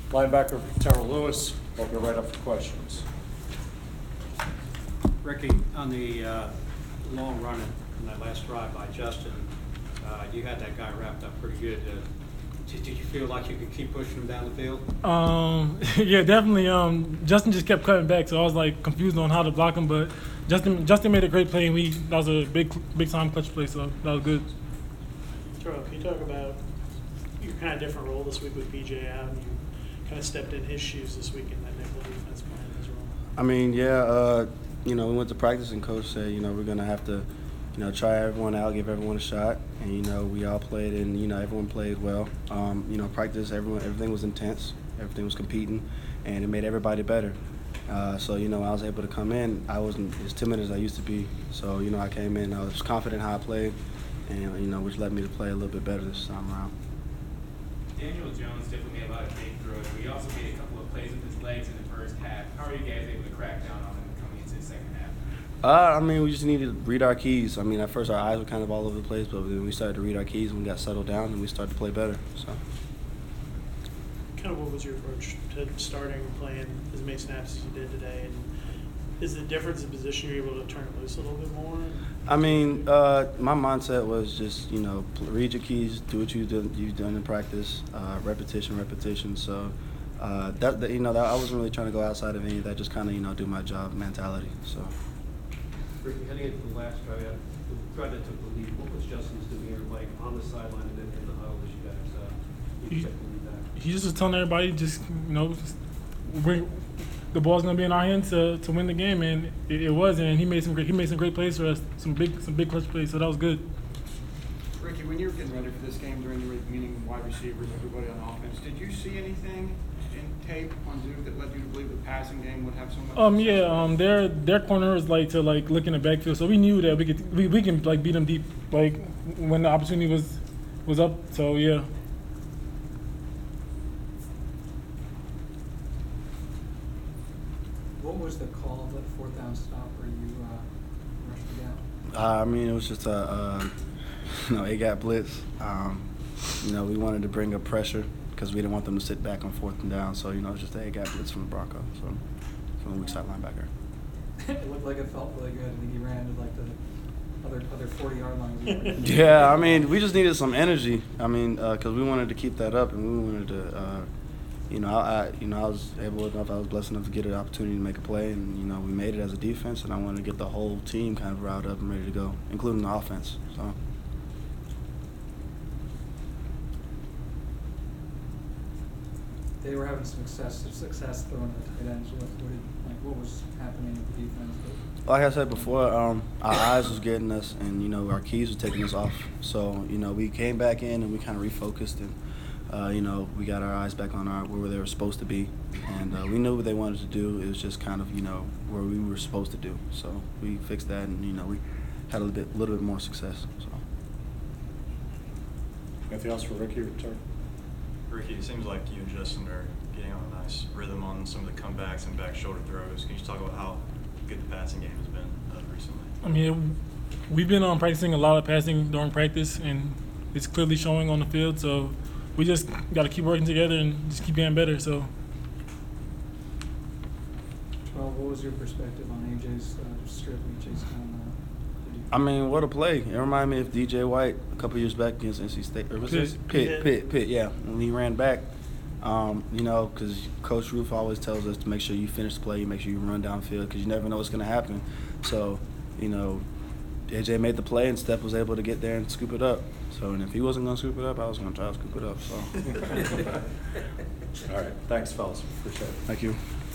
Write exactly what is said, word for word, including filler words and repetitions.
Linebacker Terrell Lewis, hope you're right up for questions. Ricky, on the uh, long run in that last drive by Justin, uh, you had that guy wrapped up pretty good. Uh, did, did you feel like you could keep pushing him down the field? Um, yeah, definitely. Um, Justin just kept cutting back, so I was like confused on how to block him. But Justin, Justin made a great play, and we that was a big, big time clutch play, so that was good. Terrell, can you talk about your kind of different role this week with B J out, and you kind of stepped in his shoes this week in that nickel defense playing his role? I mean, yeah, uh, you know, we went to practice and coach said, you know, we're gonna have to, you know, try everyone out, give everyone a shot, and you know, we all played, and you know, everyone played well. Um, you know, practice, everyone, everything was intense, everything was competing, and it made everybody better. Uh, so you know, I was able to come in. I wasn't as timid as I used to be. So you know, I came in, I was confident how I played, and you know, which led me to play a little bit better this time around. Daniel Jones definitely made a lot of big throws, but he also made a couple of plays with his legs in the first half. How are you guys able to crack down on him coming into the second half? Uh, I mean, we just needed to read our keys. I mean, at first our eyes were kind of all over the place, but then we started to read our keys and we got settled down and we started to play better. So. Kind of what was your approach to starting and playing as many snaps as you did today? And is the difference in position you're able to turn it loose a little bit more? I mean, uh, my mindset was just, you know, read your keys, do what you do, you've done in practice, uh, repetition, repetition. So, uh, that, that you know, that I wasn't really trying to go outside of any of that, just kind of, you know, do my job mentality. So. Ricky, heading into the last drive, the drive that took the lead, what was Justin's demeanor like on the sideline and then in the huddle as you guys uh, you took the lead back? He just was telling everybody, just you know, just bring, the ball's gonna be in our hands to, to win the game, and it, it was. And he made some great he made some great plays for us, some big some big clutch plays. So that was good. Ricky, when you were getting ready for this game during the week, meaning wide receivers, everybody on offense, did you see anything in tape on Duke that led you to believe the passing game would have so much? Um yeah um their their corners like to like look in the backfield, so we knew that we could we, we can like beat them deep like when the opportunity was was up. So yeah. What was the call of that fourth down stop where you uh, rushed it down? Uh, I mean, it was just a, uh, you know, it got blitz. Um, you know, we wanted to bring up pressure because we didn't want them to sit back on fourth and down. So, you know, it's just a it got blitz from the Broncos, so from the weak side linebacker. It looked like it felt really good. I think he ran to like the other other forty-yard line. Yeah, I mean, we just needed some energy. I mean, because uh, we wanted to keep that up, and we wanted to, uh, you know, I, I, you know, I was able enough, I was blessed enough to get an opportunity to make a play, and you know, we made it as a defense, and I wanted to get the whole team kind of riled up and ready to go, including the offense. So. They were having some success success throwing the tight ends. What, what, did, like, what was happening with the defense? Like I said before, um, our eyes was getting us, and you know, our keys were taking us off. So you know, we came back in and we kind of refocused, and uh, you know, we got our eyes back on our where they were supposed to be, and uh, we knew what they wanted to do. It was just kind of you know where we were supposed to do. So we fixed that, and you know, we had a little bit, little bit more success. So. Anything else for Ricky or Terry? Ricky, it seems like you and Justin are getting on a nice rhythm on some of the comebacks and back shoulder throws. Can you just talk about how good the passing game has been uh, recently? I mean, we've been um, practicing a lot of passing during practice, and it's clearly showing on the field. So we just got to keep working together and just keep getting better. So. Well, what was your perspective on A J's uh, strip and chase down? Uh, I mean, what a play! It reminded me of D J White a couple years back against N C State. Or was Pitt. this Pitt, Pitt, Pitt? Yeah, when he ran back, um, you know, because Coach Roof always tells us to make sure you finish the play, you make sure you run downfield, because you never know what's going to happen. So, you know, A J made the play, and Steph was able to get there and scoop it up. So, and if he wasn't going to scoop it up, I was going to try to scoop it up. So. All right, thanks, fellas. Appreciate it. Thank you.